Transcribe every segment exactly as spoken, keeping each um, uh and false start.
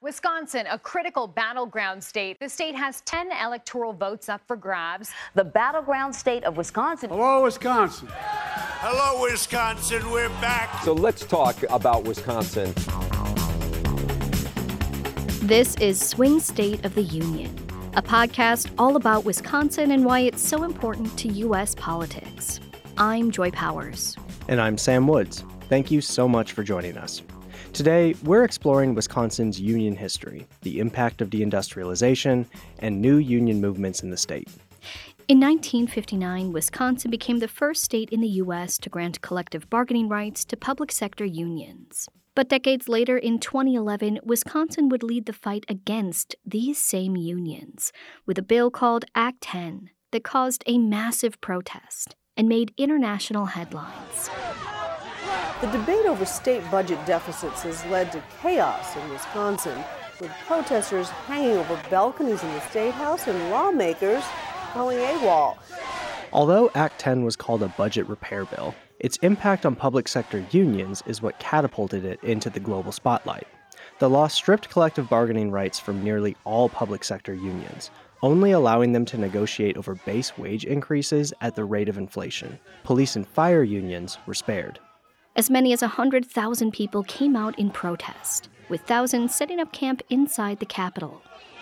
Wisconsin, a critical battleground state. The state has ten electoral votes up for grabs. The battleground state of Wisconsin. Hello, Wisconsin. Hello, Wisconsin. We're back. So let's talk about Wisconsin. This is Swing State of the Union, a podcast all about Wisconsin and why it's so important to U S politics. I'm Joy Powers. And I'm Sam Woods. Thank you so much for joining us. Today, we're exploring Wisconsin's union history, the impact of deindustrialization, and new union movements in the state. In nineteen fifty-nine, Wisconsin became the first state in the U S to grant collective bargaining rights to public sector unions. But decades later, in twenty eleven, Wisconsin would lead the fight against these same unions with a bill called Act ten that caused a massive protest and made international headlines. The debate over state budget deficits has led to chaos in Wisconsin, with protesters hanging over balconies in the State House and lawmakers calling AWOL. Although Act ten was called a budget repair bill, its impact on public sector unions is what catapulted it into the global spotlight. The law stripped collective bargaining rights from nearly all public sector unions, only allowing them to negotiate over base wage increases at the rate of inflation. Police and fire unions were spared. As many as one hundred thousand people came out in protest, with thousands setting up camp inside the Capitol.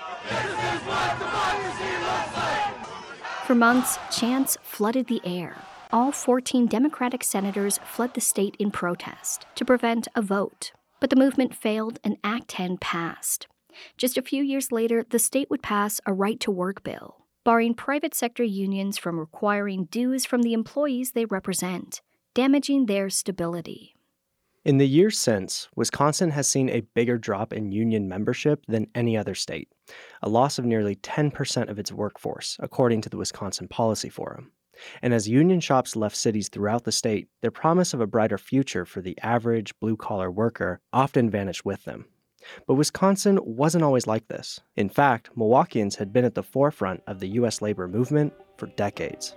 For months, chants flooded the air. All fourteen Democratic senators fled the state in protest to prevent a vote. But the movement failed and Act ten passed. Just a few years later, the state would pass a right-to-work bill, barring private sector unions from requiring dues from the employees they represent, damaging their stability. In the years since, Wisconsin has seen a bigger drop in union membership than any other state, a loss of nearly ten percent of its workforce, according to the Wisconsin Policy Forum. And as union shops left cities throughout the state, their promise of a brighter future for the average blue-collar worker often vanished with them. But Wisconsin wasn't always like this. In fact, Milwaukeeans had been at the forefront of the U S labor movement for decades.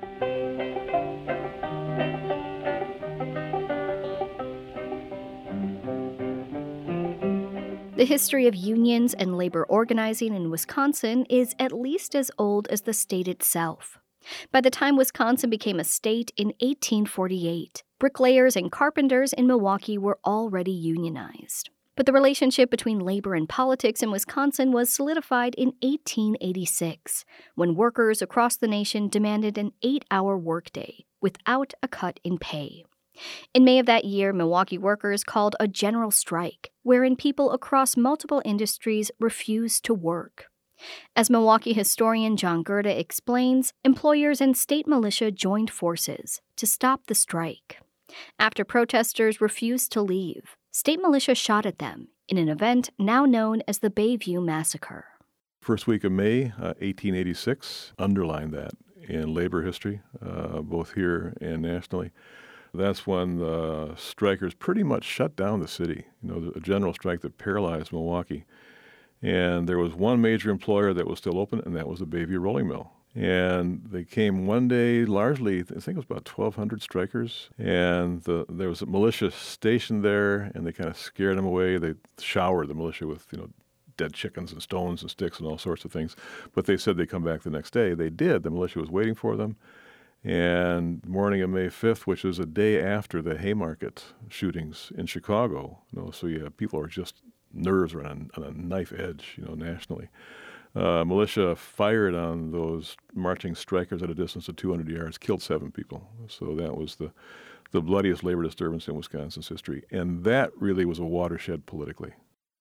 The history of unions and labor organizing in Wisconsin is at least as old as the state itself. By the time Wisconsin became a state in eighteen forty-eight, bricklayers and carpenters in Milwaukee were already unionized. But the relationship between labor and politics in Wisconsin was solidified in eighteen eighty-six, when workers across the nation demanded an eight-hour workday without a cut in pay. In May of that year, Milwaukee workers called a general strike, wherein people across multiple industries refused to work. As Milwaukee historian John Gerda explains, employers and state militia joined forces to stop the strike. After protesters refused to leave, state militia shot at them in an event now known as the Bayview Massacre. First week of May, uh, eighteen eighty-six, underlined that in labor history, uh, both here and nationally. That's when the strikers pretty much shut down the city, you know, a general strike that paralyzed Milwaukee. And there was one major employer that was still open, and that was the Bayview Rolling Mill. And they came one day, largely, I think it was about twelve hundred strikers, and the, there was a militia stationed there, and they kind of scared them away. They showered the militia with, you know, dead chickens and stones and sticks and all sorts of things. But they said they'd come back the next day. They did. The militia was waiting for them. And morning of May fifth, which is a day after the Haymarket shootings in Chicago, you know, so yeah, people are just nerves are on, on a knife edge, you know, nationally. Uh, militia fired on those marching strikers at a distance of two hundred yards, killed seven people. So that was the, the bloodiest labor disturbance in Wisconsin's history. And that really was a watershed politically.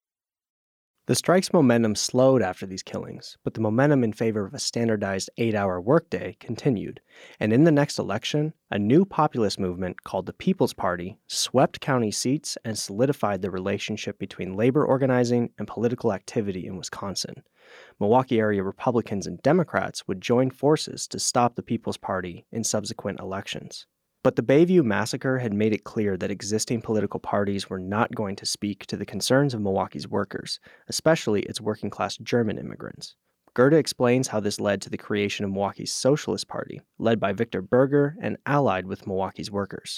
The strike's momentum slowed after these killings, but the momentum in favor of a standardized eight-hour workday continued, and in the next election, a new populist movement called the People's Party swept county seats and solidified the relationship between labor organizing and political activity in Wisconsin. Milwaukee area Republicans and Democrats would join forces to stop the People's Party in subsequent elections. But the Bayview Massacre had made it clear that existing political parties were not going to speak to the concerns of Milwaukee's workers, especially its working-class German immigrants. Gerda explains how this led to the creation of Milwaukee's Socialist Party, led by Victor Berger and allied with Milwaukee's workers.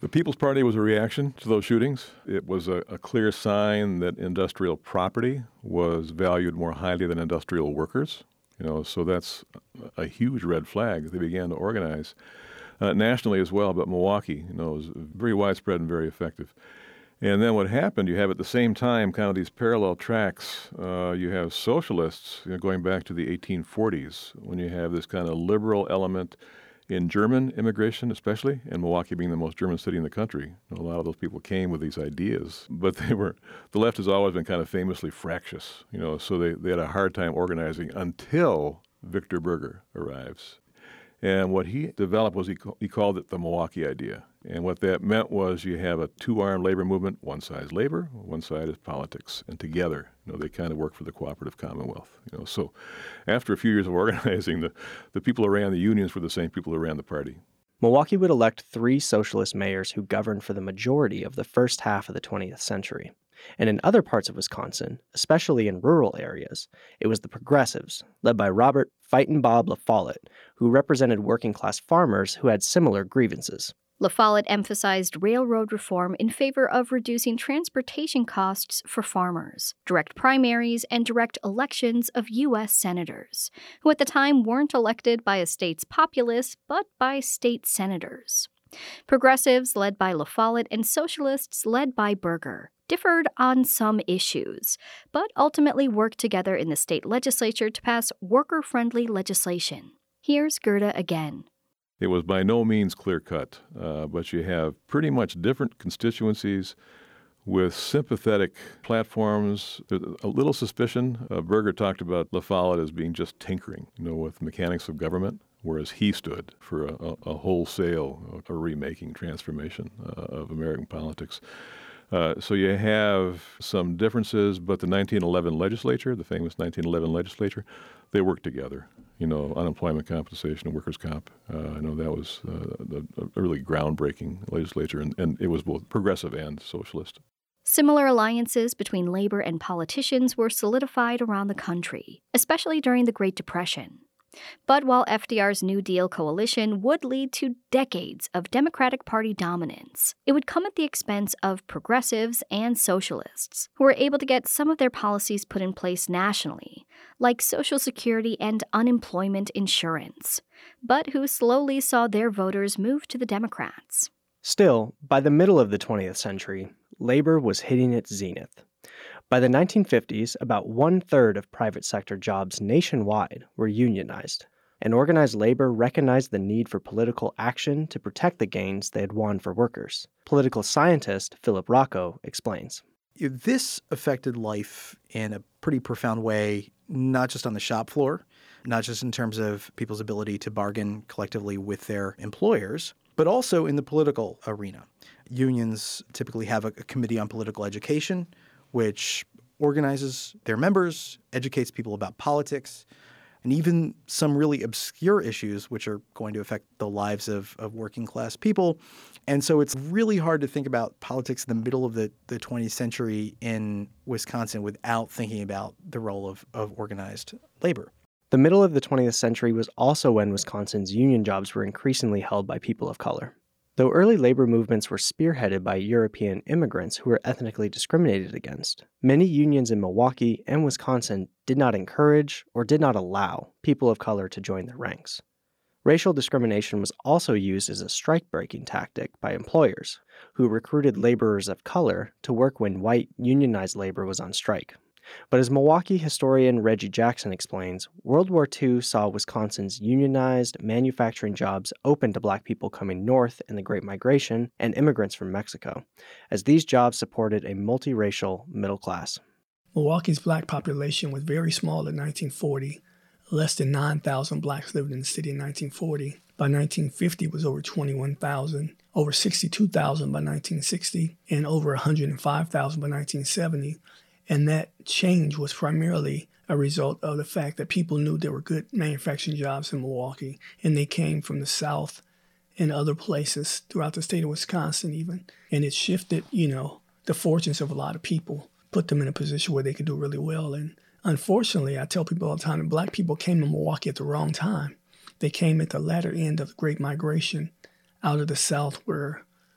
The People's Party was a reaction to those shootings. It was a, a clear sign that industrial property was valued more highly than industrial workers. You know, so that's a huge red flag. They began to organize uh, nationally as well, but Milwaukee, you know, was very widespread and very effective. And then what happened, you have at the same time kind of these parallel tracks. Uh, you have socialists, you know, going back to the eighteen forties, when you have this kind of liberal element in German immigration especially, and Milwaukee being the most German city in the country. A lot of those people came with these ideas, but they were, the left has always been kind of famously fractious, you know, so they, they had a hard time organizing until Victor Berger arrives. And what he developed was he, he called it the Milwaukee idea. And what that meant was you have a two-armed labor movement. One side is labor, one side is politics. And together, you know, they kind of work for the cooperative commonwealth. You know, so after a few years of organizing, the, the people who ran the unions were the same people who ran the party. Milwaukee would elect three socialist mayors who governed for the majority of the first half of the twentieth century. And in other parts of Wisconsin, especially in rural areas, it was the progressives, led by Robert Fightin' Bob La Follette, who represented working-class farmers who had similar grievances. La Follette emphasized railroad reform in favor of reducing transportation costs for farmers, direct primaries, and direct elections of U S senators, who at the time weren't elected by a state's populace, but by state senators. Progressives, led by La Follette, and socialists, led by Berger, differed on some issues, but ultimately worked together in the state legislature to pass worker-friendly legislation. Here's Gerda again. It was by no means clear-cut, uh, but you have pretty much different constituencies with sympathetic platforms. There's a little suspicion. Uh, Berger talked about La Follette as being just tinkering, you know, with mechanics of government, whereas he stood for a, a, a wholesale, a remaking, transformation uh, of American politics. Uh, so you have some differences, but the nineteen eleven legislature, the famous nineteen eleven legislature, they worked together. You know, unemployment compensation and workers' comp. Uh, I know that was uh, a, a really groundbreaking legislature, and, and it was both progressive and socialist. Similar alliances between labor and politicians were solidified around the country, especially during the Great Depression. But while F D R's New Deal coalition would lead to decades of Democratic Party dominance, it would come at the expense of progressives and socialists, who were able to get some of their policies put in place nationally, like Social Security and unemployment insurance, but who slowly saw their voters move to the Democrats. Still, by the middle of the twentieth century, labor was hitting its zenith. By the nineteen fifties, about one-third of private sector jobs nationwide were unionized, and organized labor recognized the need for political action to protect the gains they had won for workers. Political scientist Philip Rocco explains. This affected life in a pretty profound way, not just on the shop floor, not just in terms of people's ability to bargain collectively with their employers, but also in the political arena. Unions typically have a, a committee on political education, which organizes their members, educates people about politics, and even some really obscure issues which are going to affect the lives of, of working class people. And so it's really hard to think about politics in the middle of the, the twentieth century in Wisconsin without thinking about the role of, of organized labor. The middle of the twentieth century was also when Wisconsin's union jobs were increasingly held by people of color. Though early labor movements were spearheaded by European immigrants who were ethnically discriminated against, many unions in Milwaukee and Wisconsin did not encourage or did not allow people of color to join their ranks. Racial discrimination was also used as a strike-breaking tactic by employers, who recruited laborers of color to work when white unionized labor was on strike. But as Milwaukee historian Reggie Jackson explains, World War Two saw Wisconsin's unionized manufacturing jobs open to black people coming north in the Great Migration and immigrants from Mexico, as these jobs supported a multiracial middle class. Milwaukee's black population was very small in nineteen forty. Less than nine thousand blacks lived in the city in nineteen forty. By nineteen fifty, it was over twenty-one thousand, over sixty-two thousand by nineteen sixty, and over one hundred five thousand by nineteen seventy. And that change was primarily a result of the fact that people knew there were good manufacturing jobs in Milwaukee, and they came from the South and other places throughout the state of Wisconsin even. And it shifted, you know, the fortunes of a lot of people, put them in a position where they could do really well. And unfortunately, I tell people all the time that black people came to Milwaukee at the wrong time. They came at the latter end of the Great Migration out of the South, where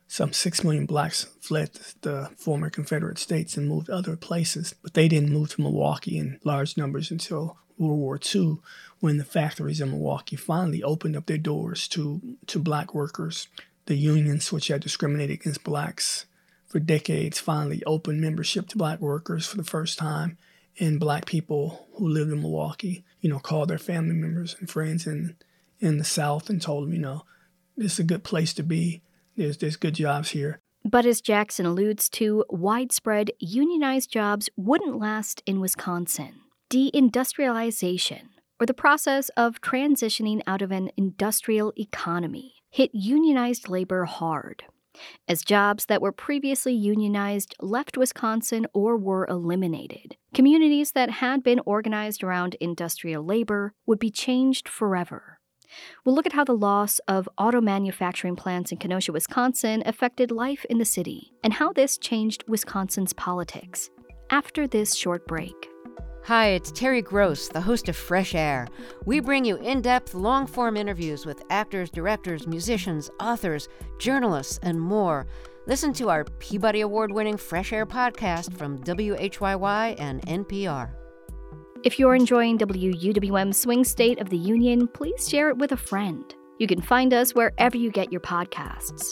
some six million blacks fled the former Confederate States and moved other places, but they didn't move to Milwaukee in large numbers until World War Two, when the factories in Milwaukee finally opened up their doors to, to black workers. The unions, which had discriminated against blacks for decades, finally opened membership to black workers for the first time, and black people who lived in Milwaukee, you know, called their family members and friends in, in the South and told them, you know, this is a good place to be. There's, there's good jobs here. But as Jackson alludes to, widespread unionized jobs wouldn't last in Wisconsin. Deindustrialization, or the process of transitioning out of an industrial economy, hit unionized labor hard, as jobs that were previously unionized left Wisconsin or were eliminated. Communities that had been organized around industrial labor would be changed forever. We'll look at how the loss of auto manufacturing plants in Kenosha, Wisconsin affected life in the city, and how this changed Wisconsin's politics, after this short break. Hi, it's Terry Gross, the host of Fresh Air. We bring you in-depth, long-form interviews with actors, directors, musicians, authors, journalists, and more. Listen to our Peabody Award-winning Fresh Air podcast from W H Y Y and N P R. If you're enjoying W U W M's Swing State of the Union, please share it with a friend. You can find us wherever you get your podcasts.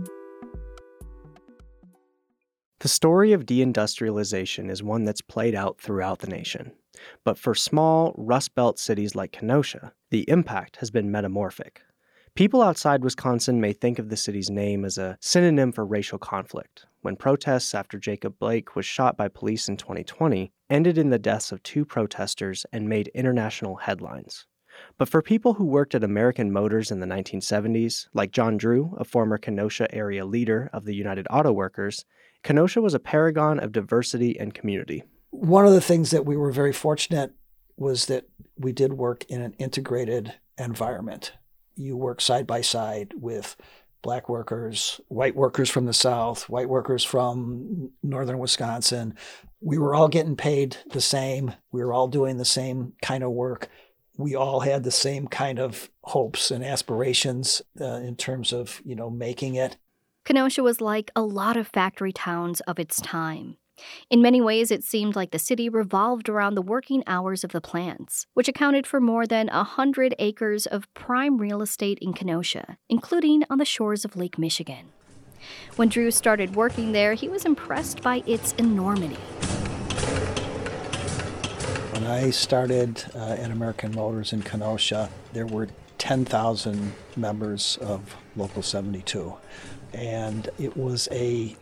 The story of deindustrialization is one that's played out throughout the nation. But for small, Rust Belt cities like Kenosha, the impact has been metamorphic. People outside Wisconsin may think of the city's name as a synonym for racial conflict, when protests after Jacob Blake was shot by police in twenty twenty ended in the deaths of two protesters and made international headlines. But for people who worked at American Motors in the nineteen seventies, like John Drew, a former Kenosha area leader of the United Auto Workers, Kenosha was a paragon of diversity and community. One of the things that we were very fortunate was that we did work in an integrated environment. You work side by side with black workers, white workers from the South, white workers from northern Wisconsin. We were all getting paid the same. We were all doing the same kind of work. We all had the same kind of hopes and aspirations uh, in terms of, you know, making it. Kenosha was like a lot of factory towns of its time. In many ways, it seemed like the city revolved around the working hours of the plants, which accounted for more than one hundred acres of prime real estate in Kenosha, including on the shores of Lake Michigan. When Drew started working there, he was impressed by its enormity. When I started uh, at American Motors in Kenosha, there were ten thousand members of Local seventy-two. And it was a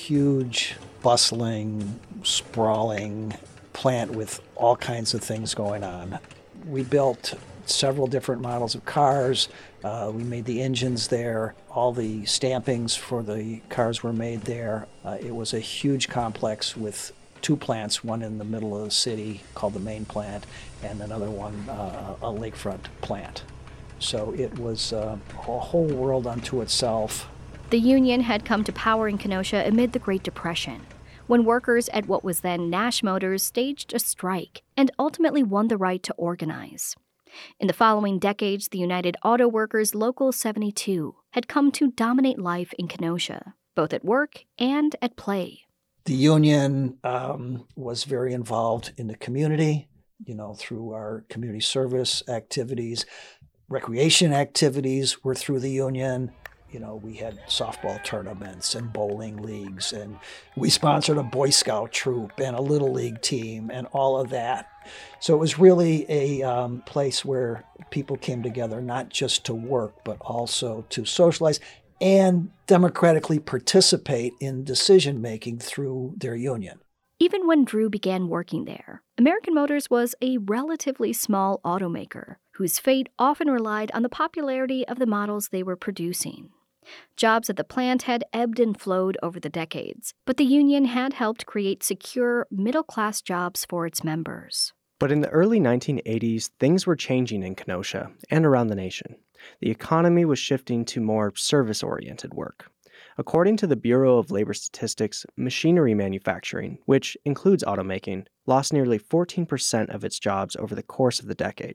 huge, bustling, sprawling plant with all kinds of things going on. We built several different models of cars. Uh, we made the engines there. All the stampings for the cars were made there. Uh, it was a huge complex with two plants, one in the middle of the city called the main plant, and another one, uh, a lakefront plant. So it was uh, a whole world unto itself. The union had come to power in Kenosha amid the Great Depression, when workers at what was then Nash Motors staged a strike and ultimately won the right to organize. In the following decades, the United Auto Workers Local seventy-two had come to dominate life in Kenosha, both at work and at play. The union um, was very involved in the community, you know, through our community service activities. Recreation activities were through the union. You know, we had softball tournaments and bowling leagues, and we sponsored a Boy Scout troop and a Little League team and all of that. So it was really a um, place where people came together, not just to work, but also to socialize and democratically participate in decision-making through their union. Even when Drew began working there, American Motors was a relatively small automaker whose fate often relied on the popularity of the models they were producing. Jobs at the plant had ebbed and flowed over the decades, but the union had helped create secure, middle-class jobs for its members. But in the early nineteen eighties, things were changing in Kenosha and around the nation. The economy was shifting to more service-oriented work. According to the Bureau of Labor Statistics, machinery manufacturing, which includes automaking, lost nearly fourteen percent of its jobs over the course of the decade.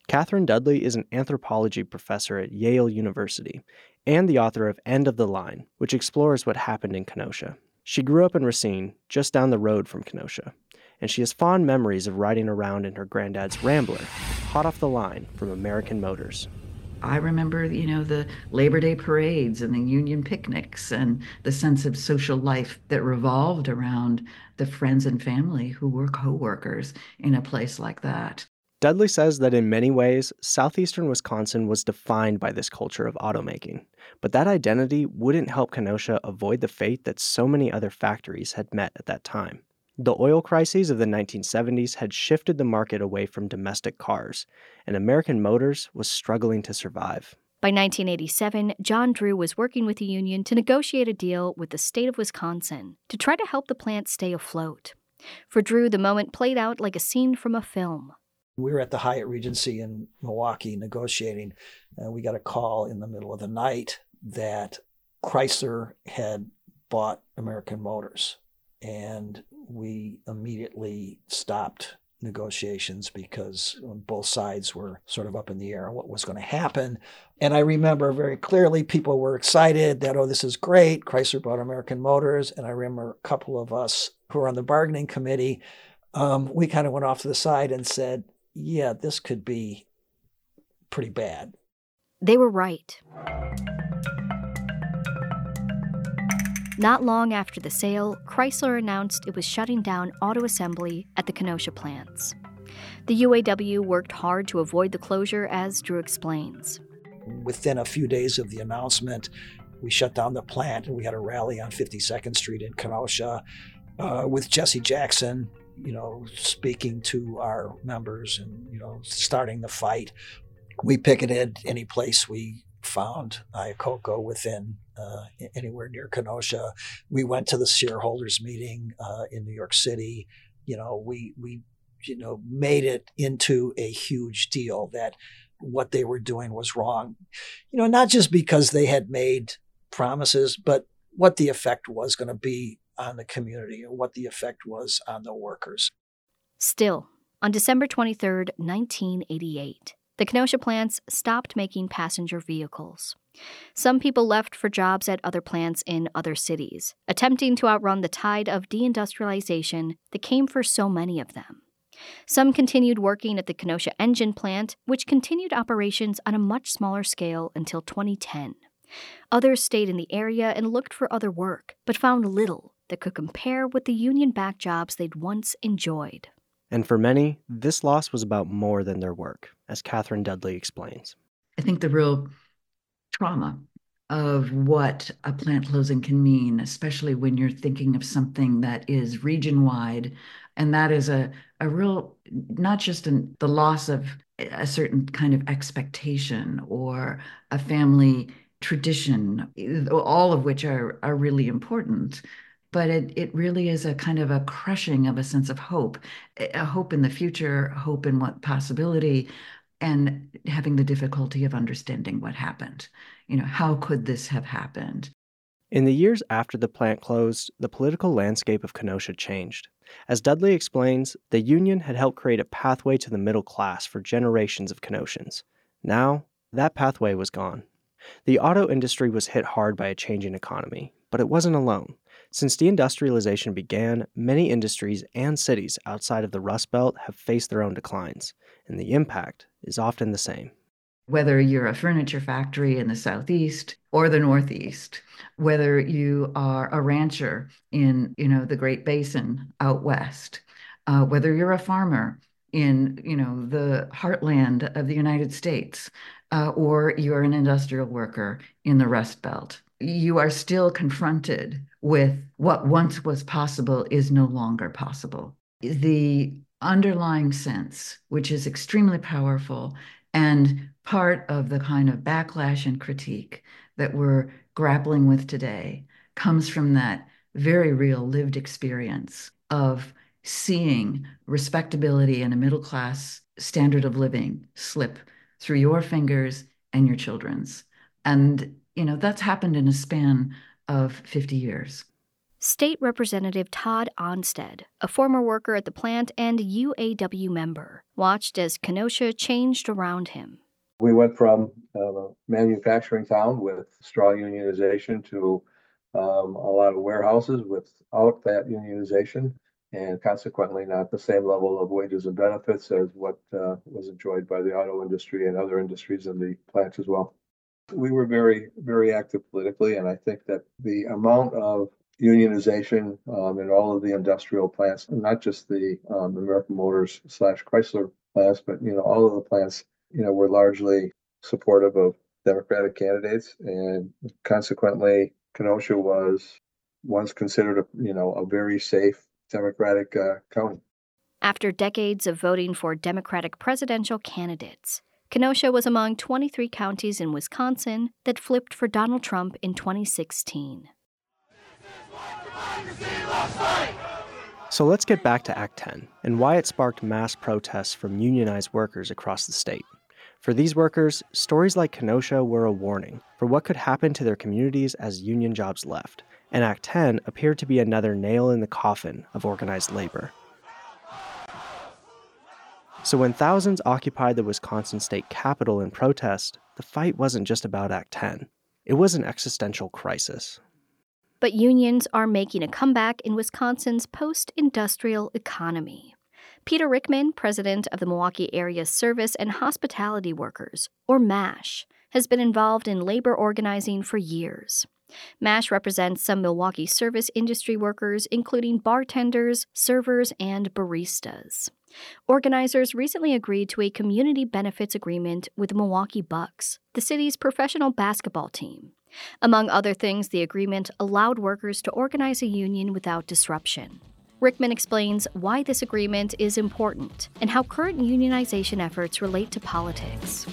Catherine Dudley is an anthropology professor at Yale University and the author of End of the Line, which explores what happened in Kenosha. She grew up in Racine, just down the road from Kenosha, and she has fond memories of riding around in her granddad's Rambler, hot off the line from American Motors. I remember, you know, the Labor Day parades and the union picnics and the sense of social life that revolved around the friends and family who were co-workers in a place like that. Dudley says that in many ways, southeastern Wisconsin was defined by this culture of automaking, but that identity wouldn't help Kenosha avoid the fate that so many other factories had met at that time. The oil crises of the nineteen seventies had shifted the market away from domestic cars, and American Motors was struggling to survive. By nineteen eighty-seven, John Drew was working with the union to negotiate a deal with the state of Wisconsin to try to help the plant stay afloat. For Drew, the moment played out like a scene from a film. We were at the Hyatt Regency in Milwaukee negotiating, and we got a call in the middle of the night that Chrysler had bought American Motors. And we immediately stopped negotiations because both sides were sort of up in the air on what was going to happen. And I remember very clearly people were excited that, oh, this is great. Chrysler bought American Motors. And I remember a couple of us who were on the bargaining committee, um, we kind of went off to the side and said, yeah, this could be pretty bad. They were right. Not long after the sale, Chrysler announced it was shutting down auto assembly at the Kenosha plants. The U A W worked hard to avoid the closure, as Drew explains. Within a few days of the announcement, we shut down the plant and we had a rally on fifty-second Street in Kenosha uh, with Jesse Jackson, you know, speaking to our members and, you know, starting the fight. We picketed any place we found Iacocca within uh, anywhere near Kenosha. We went to the shareholders meeting uh, in New York City. You know, we we you know made it into a huge deal that what they were doing was wrong. You know, not just because they had made promises, but what the effect was going to be on the community and what the effect was on the workers. Still, on December twenty-third, nineteen eighty-eight, the Kenosha plants stopped making passenger vehicles. Some people left for jobs at other plants in other cities, attempting to outrun the tide of deindustrialization that came for so many of them. Some continued working at the Kenosha engine plant, which continued operations on a much smaller scale until twenty ten. Others stayed in the area and looked for other work, but found little that could compare with the union-backed jobs they'd once enjoyed. And for many, this loss was about more than their work, as Catherine Dudley explains. I think the real trauma of what a plant closing can mean, especially when you're thinking of something that is region-wide, and that is a, a real, not just an, the loss of a certain kind of expectation or a family tradition, all of which are, are really important. But it, it really is a kind of a crushing of a sense of hope, a hope in the future, hope in what possibility, and having the difficulty of understanding what happened. You know, how could this have happened? In the years after the plant closed, the political landscape of Kenosha changed. As Dudley explains, the union had helped create a pathway to the middle class for generations of Kenoshans. Now, that pathway was gone. The auto industry was hit hard by a changing economy, but it wasn't alone. Since deindustrialization began, many industries and cities outside of the Rust Belt have faced their own declines, and the impact is often the same. Whether you're a furniture factory in the Southeast or the Northeast, whether you are a rancher in, you know, the Great Basin out west, uh, whether you're a farmer in, you know, the heartland of the United States, uh, or you're an industrial worker in the Rust Belt, you are still confronted with what once was possible is no longer possible. The underlying sense, which is extremely powerful and part of the kind of backlash and critique that we're grappling with today, comes from that very real lived experience of seeing respectability and a middle class standard of living slip through your fingers and your children's. And, you know, that's happened in a span of fifty years. State Representative Todd Onstead, a former worker at the plant and U A W member, watched as Kenosha changed around him. We went from uh, a manufacturing town with strong unionization to um, a lot of warehouses without that unionization, and consequently not the same level of wages and benefits as what uh, was enjoyed by the auto industry and other industries in the plant as well. We were very, very active politically, and I think that the amount of unionization um, in all of the industrial plants, not just the um, American Motors slash Chrysler plants, but you know all of the plants, you know, were largely supportive of Democratic candidates, and consequently, Kenosha was once considered a you know a very safe Democratic uh, county. After decades of voting for Democratic presidential candidates, Kenosha was among twenty-three counties in Wisconsin that flipped for Donald Trump in twenty sixteen. So let's get back to Act ten and why it sparked mass protests from unionized workers across the state. For these workers, stories like Kenosha were a warning for what could happen to their communities as union jobs left, and Act ten appeared to be another nail in the coffin of organized labor. So when thousands occupied the Wisconsin state capitol in protest, the fight wasn't just about Act ten. It was an existential crisis. But unions are making a comeback in Wisconsin's post-industrial economy. Peter Rickman, president of the Milwaukee Area Service and Hospitality Workers, or MASH, has been involved in labor organizing for years. MASH represents some Milwaukee service industry workers, including bartenders, servers, and baristas. Organizers recently agreed to a community benefits agreement with the Milwaukee Bucks, the city's professional basketball team. Among other things, the agreement allowed workers to organize a union without disruption. Rickman explains why this agreement is important and how current unionization efforts relate to politics.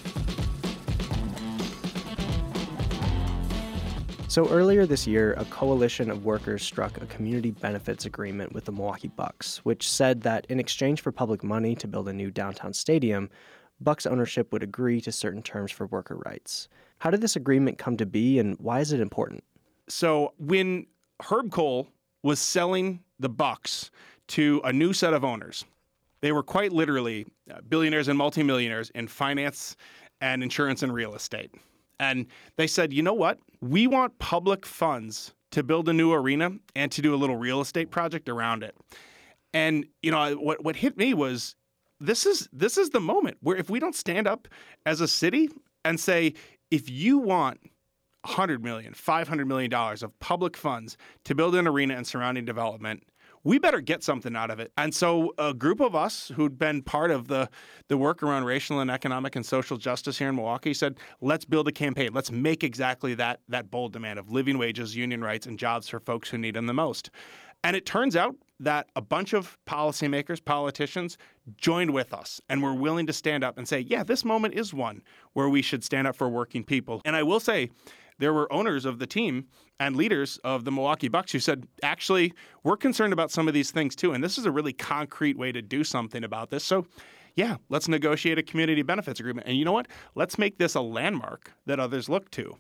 So earlier this year, a coalition of workers struck a community benefits agreement with the Milwaukee Bucks, which said that in exchange for public money to build a new downtown stadium, Bucks ownership would agree to certain terms for worker rights. How did this agreement come to be, and why is it important? So when Herb Kohl was selling the Bucks to a new set of owners, they were quite literally billionaires and multimillionaires in finance and insurance and real estate. And they said, you know what? We want public funds to build a new arena and to do a little real estate project around it. And, you know, what what hit me was this is this is the moment where if we don't stand up as a city and say, if you want one hundred million dollars, five hundred million dollars of public funds to build an arena and surrounding development, we better get something out of it. And so a group of us who'd been part of the, the work around racial and economic and social justice here in Milwaukee said, let's build a campaign. Let's make exactly that, that bold demand of living wages, union rights, and jobs for folks who need them the most. And it turns out that a bunch of policymakers, politicians, joined with us and were willing to stand up and say, yeah, this moment is one where we should stand up for working people. And I will say, there were owners of the team and leaders of the Milwaukee Bucks who said, actually, we're concerned about some of these things too, and this is a really concrete way to do something about this. So, yeah, let's negotiate a community benefits agreement. And you know what? Let's make this a landmark that others look to.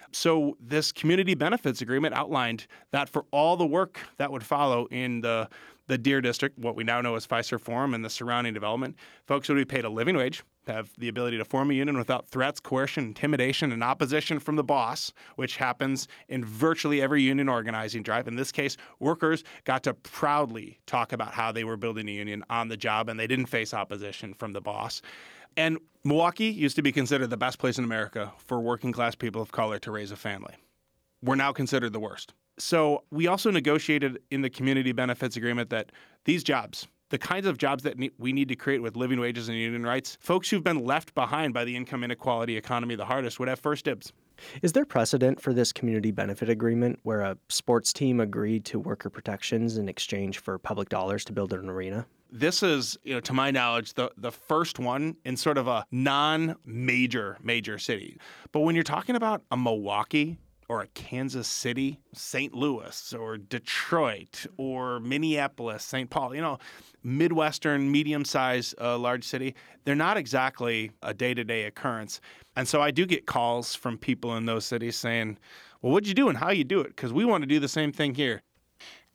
So this community benefits agreement outlined that for all the work that would follow in the the Deer District, what we now know as Fiserv Forum and the surrounding development, folks would be paid a living wage, have the ability to form a union without threats, coercion, intimidation, and opposition from the boss, which happens in virtually every union organizing drive. In this case, workers got to proudly talk about how they were building a union on the job, and they didn't face opposition from the boss. And Milwaukee used to be considered the best place in America for working class people of color to raise a family. We're now considered the worst. So we also negotiated in the community benefits agreement that these jobs, the kinds of jobs that we need to create with living wages and union rights, folks who've been left behind by the income inequality economy the hardest would have first dibs. Is there precedent for this community benefit agreement where a sports team agreed to worker protections in exchange for public dollars to build an arena? This is, you know, to my knowledge, the, the first one in sort of a non-major, major city. But when you're talking about a Milwaukee or a Kansas City, Saint Louis, or Detroit, or Minneapolis, Saint Paul, you know, Midwestern, medium-sized, uh, large city, they're not exactly a day-to-day occurrence. And so I do get calls from people in those cities saying, well, what'd you do and how you do it? Because we want to do the same thing here.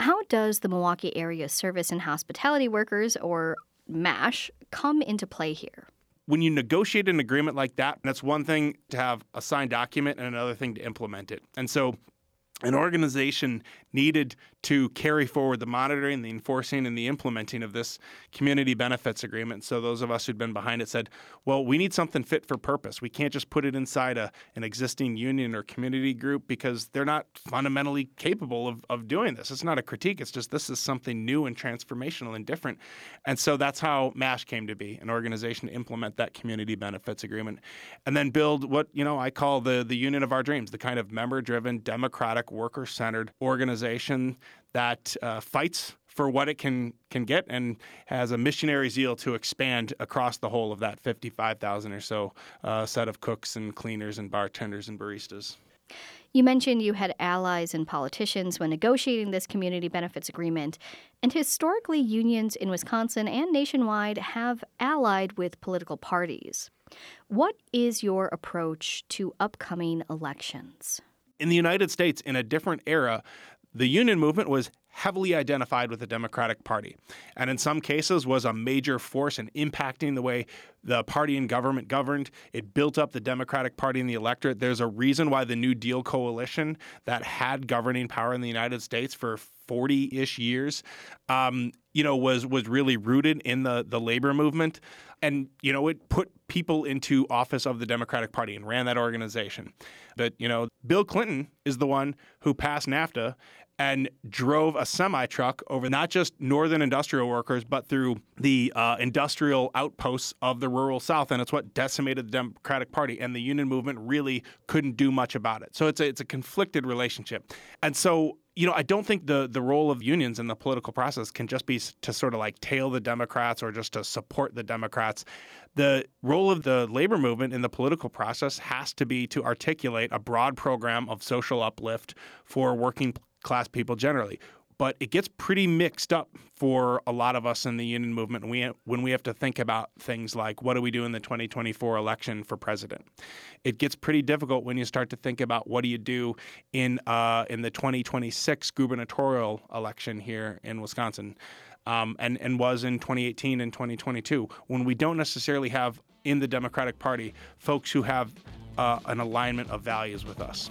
How does the Milwaukee Area Service and Hospitality Workers, or MASH, come into play here? When you negotiate an agreement like that, that's one thing to have a signed document and another thing to implement it. And so an organization needed to carry forward the monitoring, the enforcing, and the implementing of this community benefits agreement. So those of us who'd been behind it said, well, we need something fit for purpose. We can't just put it inside a, an existing union or community group because they're not fundamentally capable of, of doing this. It's not a critique. It's just this is something new and transformational and different. And so that's how MASH came to be, an organization to implement that community benefits agreement and then build what, you know, I call the, the union of our dreams, the kind of member-driven, democratic, worker-centered organization that uh, fights for what it can can get and has a missionary zeal to expand across the whole of that fifty-five thousand or so uh, set of cooks and cleaners and bartenders and baristas. You mentioned you had allies and politicians when negotiating this community benefits agreement, and historically unions in Wisconsin and nationwide have allied with political parties. What is your approach to upcoming elections? In the United States, in a different era, the union movement was heavily identified with the Democratic Party, and in some cases was a major force in impacting the way the party and government governed. It built up the Democratic Party and the electorate. There's a reason why the New Deal coalition that had governing power in the United States for forty-ish years, um, you know, was was really rooted in the the labor movement. And, you know, it put people into office of the Democratic Party and ran that organization. But, you know, Bill Clinton is the one who passed NAFTA and drove a semi-truck over not just northern industrial workers, but through the uh, industrial outposts of the rural South. And it's what decimated the Democratic Party. And the union movement really couldn't do much about it. So it's a, it's a conflicted relationship. And so, you know, I don't think the, the role of unions in the political process can just be to sort of like tail the Democrats or just to support the Democrats. The role of the labor movement in the political process has to be to articulate a broad program of social uplift for working class people generally. But it gets pretty mixed up for a lot of us in the union movement when we, when we have to think about things like, what do we do in the twenty twenty-four election for president? It gets pretty difficult when you start to think about what do you do in uh, in the twenty twenty-six gubernatorial election here in Wisconsin, um, and, and was in twenty eighteen and twenty twenty-two, when we don't necessarily have in the Democratic Party folks who have uh, an alignment of values with us.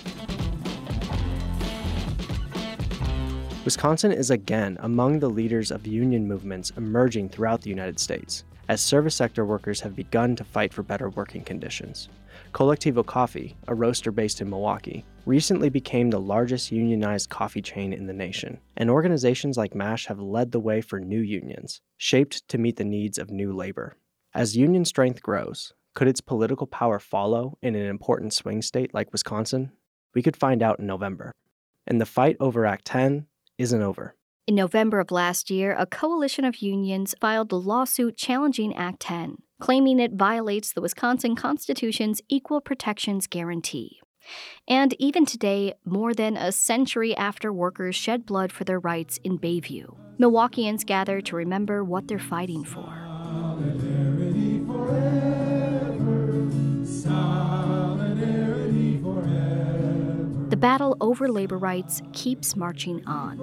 Wisconsin is again among the leaders of union movements emerging throughout the United States, as service sector workers have begun to fight for better working conditions. Colectivo Coffee, a roaster based in Milwaukee, recently became the largest unionized coffee chain in the nation, and organizations like MASH have led the way for new unions, shaped to meet the needs of new labor. As union strength grows, could its political power follow in an important swing state like Wisconsin? We could find out in November. And the fight over Act ten isn't over. In November of last year, a coalition of unions filed a lawsuit challenging Act ten, claiming it violates the Wisconsin Constitution's Equal Protections Guarantee. And even today, more than a century after workers shed blood for their rights in Bayview, Milwaukeeans gather to remember what they're fighting for. Solidarity forever, solidarity forever. The battle over labor rights keeps marching on.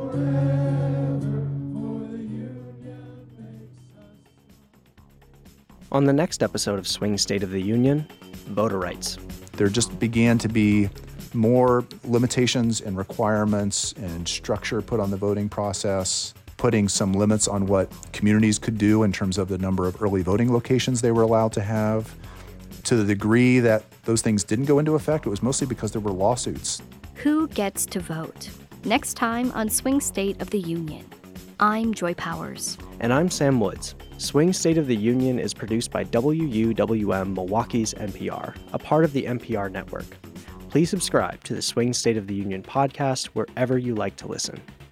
On the next episode of Swing State of the Union, voter rights. There just began to be more limitations and requirements and structure put on the voting process, putting some limits on what communities could do in terms of the number of early voting locations they were allowed to have. To the degree that those things didn't go into effect, it was mostly because there were lawsuits. Who gets to vote? Next time on Swing State of the Union. I'm Joy Powers. And I'm Sam Woods. Swing State of the Union is produced by W U W M Milwaukee's N P R, a part of the N P R network. Please subscribe to the Swing State of the Union podcast wherever you like to listen.